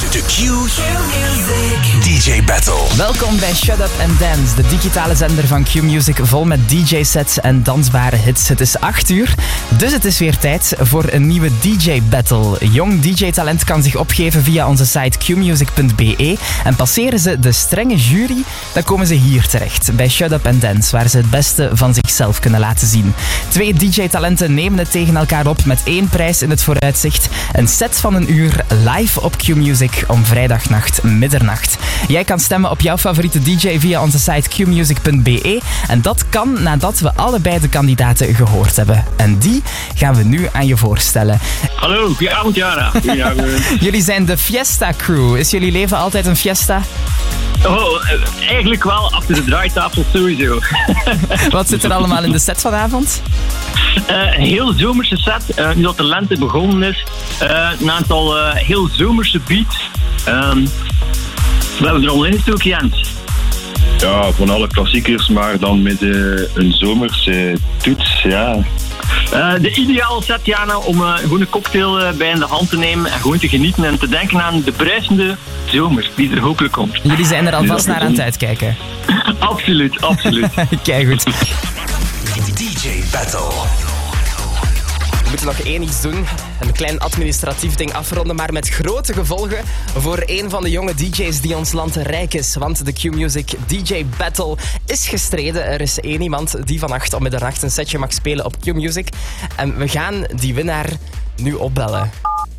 De Q-Music DJ Battle. Welkom bij Shut Up and Dance, de digitale zender van Q-Music vol met DJ-sets en dansbare hits. Het is 8 uur, dus het is weer tijd voor een nieuwe DJ-battle. Jong DJ-talent kan zich opgeven via onze site qmusic.be en passeren ze de strenge jury, dan komen ze hier terecht, bij Shut Up and Dance, waar ze het beste van zichzelf kunnen laten zien. 2 DJ-talenten nemen het tegen elkaar op met 1 prijs in het vooruitzicht. Een set van een uur live op Q-Music om vrijdagnacht middernacht. Jij kan stemmen op jouw favoriete DJ via onze site qmusic.be en dat kan nadat we allebei de kandidaten gehoord hebben. En die gaan we nu aan je voorstellen. Hallo, goedenavond Jara. Jullie zijn de Fiesta Crew. Is jullie leven altijd een fiesta? Oh, eigenlijk wel, achter de draaitafel sowieso. Wat zit er allemaal in de set vanavond? Een heel zomerse set, nu dat de lente begonnen is. Een aantal heel zomerse beats. We hebben er al in gestoken, Jens. Ja, van alle klassiekers, maar dan met een zomerse toets, ja. De ideale set, Jana, om gewoon een cocktail bij in de hand te nemen en gewoon te genieten en te denken aan de bruisende zomer die er hopelijk komt. Jullie zijn er alvast naar aan het uitkijken. Absoluut, absoluut. Kijk goed. DJ Battle. We moeten nog 1 iets doen. Een klein administratief ding afronden, maar met grote gevolgen voor een van de jonge DJ's die ons land rijk is. Want de Q-Music DJ Battle is gestreden. Er is 1 iemand die vannacht om middernacht een setje mag spelen op Q-Music. En we gaan die winnaar nu opbellen.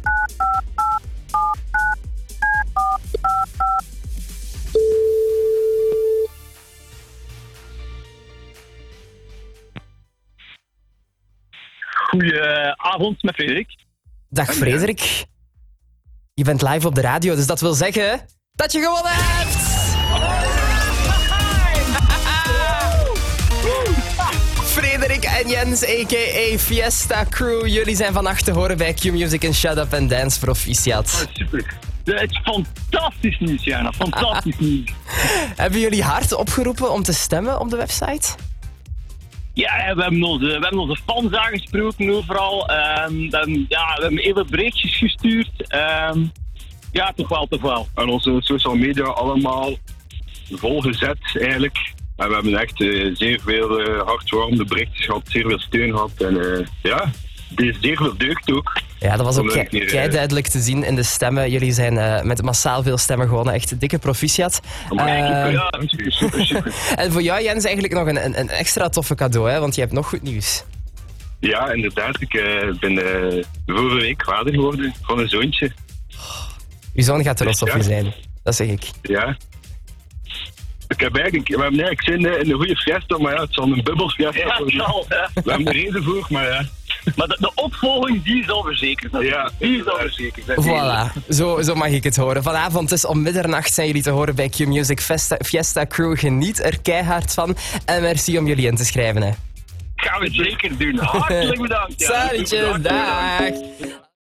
Goedenavond met Frederik. Dag Frederik. Je bent live op de radio, dus dat wil zeggen dat je gewonnen hebt! Frederik en Jens, a.k.a. Fiesta Crew. Jullie zijn vannacht te horen bij Q-Music en Shut Up and Dance. Proficiat. Super. Het is fantastisch nieuws, Jana. Fantastisch nieuws. Hebben jullie hard opgeroepen om te stemmen op de website? Ja, we hebben onze fans aangesproken overal. We hebben even berichtjes gestuurd. Ja, toch wel. En onze social media allemaal volgezet eigenlijk. En we hebben echt zeer veel hartwarmende berichtjes gehad, zeer veel steun gehad. En ja, er is zeer veel deugd ook. Ja, dat was ook kei duidelijk te zien in de stemmen. Jullie zijn met massaal veel stemmen gewonnen. Echt dikke proficiat. Super. En voor jou, Jens, eigenlijk nog een extra toffe cadeau, hè? Want je hebt nog goed nieuws. Ja, inderdaad. Ik ben vorige week vader geworden van een zoontje. Uw zoon gaat trots op je zijn. Dat zeg ik. Ja. We hebben eigenlijk zin in een goede fiesta, maar ja, het zal een bubbelfiesta worden. Ja, het zal, ja. We hebben er reden voor, maar ja. Maar de opvolging, die is al verzekerd. Ja, die is al verzekerd. Voilà, zo mag ik het horen. Vanavond dus om middernacht zijn jullie te horen bij Q-Music Fiesta Crew. Geniet er keihard van. En merci om jullie in te schrijven. Hè. Gaan we zeker doen. Hartelijk bedankt. Salutjes, dag.